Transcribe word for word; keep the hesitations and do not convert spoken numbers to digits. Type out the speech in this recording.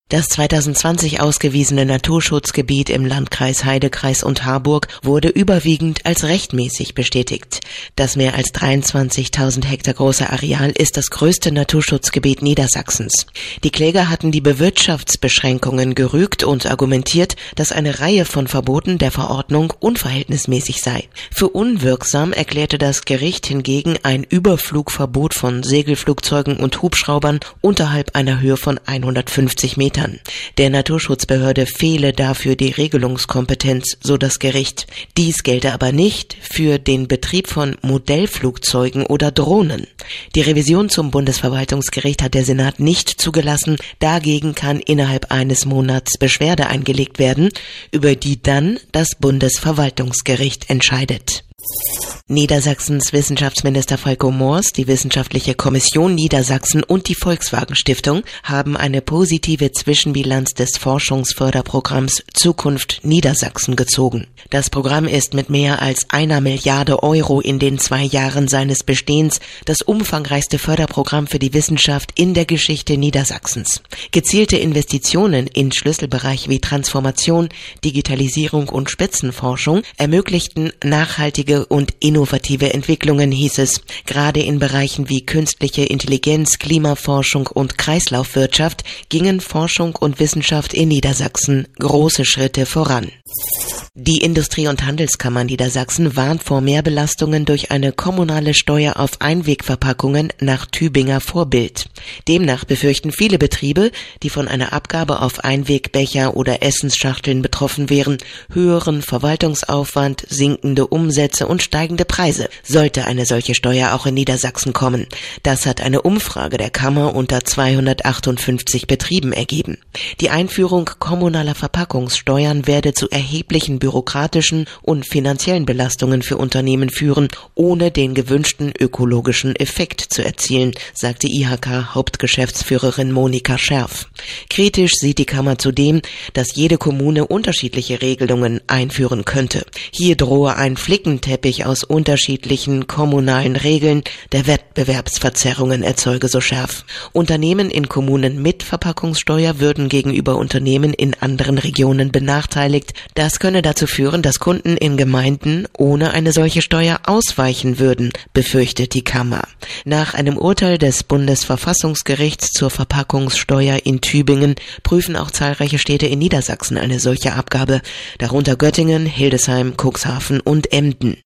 Das zweitausendzwanzig ausgewiesene Naturschutzgebiet im Landkreis Heidekreis und Harburg wurde überwiegend als rechtmäßig bestätigt. Das mehr als dreiundzwanzigtausend Hektar große Areal ist das größte Naturschutzgebiet Niedersachsens. Die Kläger hatten die Bewirtschaftsbeschränkungen gerügt und argumentiert, dass eine Reihe von Verboten der Verordnung unverhältnismäßig sei. Für unwirksam erklärte das Gericht hingegen ein Überflugverbot von Segelflugzeugen und Hubschraubern unterhalb einer Höhe von hundertfünfzig Metern. Der Naturschutzbehörde fehle dafür die Regelungskompetenz, so das Gericht. Dies gelte aber nicht für den Betrieb von Modellflugzeugen oder Drohnen. Die Revision zum Bundesverwaltungsgericht hat der Senat nicht zugelassen. Dagegen kann innerhalb eines Monats Beschwerde eingelegt werden, über die dann das Bundesverwaltungsgericht entscheidet. Niedersachsens Wissenschaftsminister Falco Moors, die Wissenschaftliche Kommission Niedersachsen und die Volkswagen Stiftung haben eine positive Zwischenbilanz des Forschungsförderprogramms Zukunft Niedersachsen gezogen. Das Programm ist mit mehr als einer Milliarde Euro in den zwei Jahren seines Bestehens das umfangreichste Förderprogramm für die Wissenschaft in der Geschichte Niedersachsens. Gezielte Investitionen in Schlüsselbereiche wie Transformation, Digitalisierung und Spitzenforschung ermöglichten nachhaltige und innovative Entwicklungen, hieß es. Gerade in Bereichen wie künstliche Intelligenz, Klimaforschung und Kreislaufwirtschaft gingen Forschung und Wissenschaft in Niedersachsen große Schritte voran. Die Industrie- und Handelskammer Niedersachsen warnt vor Mehrbelastungen durch eine kommunale Steuer auf Einwegverpackungen nach Tübinger Vorbild. Demnach befürchten viele Betriebe, die von einer Abgabe auf Einwegbecher oder Essensschachteln betroffen wären, höheren Verwaltungsaufwand, sinkende Umsätze und steigende Preise, sollte eine solche Steuer auch in Niedersachsen kommen. Das hat eine Umfrage der Kammer unter zweihundertachtundfünfzig Betrieben ergeben. Die Einführung kommunaler Verpackungssteuern werde zu erheblichen bürokratischen und finanziellen Belastungen für Unternehmen führen, ohne den gewünschten ökologischen Effekt zu erzielen, sagte I H K-Hauptgeschäftsführerin Monika Scherf. Kritisch sieht die Kammer zudem, dass jede Kommune unterschiedliche Regelungen einführen könnte. Hier drohe ein Flickenteppich aus unterschiedlichen kommunalen Regeln, der Wettbewerbsverzerrungen erzeuge, so Scherf. Unternehmen in Kommunen mit Verpackungssteuer würden gegenüber Unternehmen in anderen Regionen benachteiligt. Das könne dazu führen, dass Kunden in Gemeinden ohne eine solche Steuer ausweichen würden, befürchtet die Kammer. Nach einem Urteil des Bundesverfassungsgerichts zur Verpackungssteuer in Tübingen prüfen auch zahlreiche Städte in Niedersachsen eine solche Abgabe, darunter Göttingen, Hildesheim, Cuxhaven und Emden.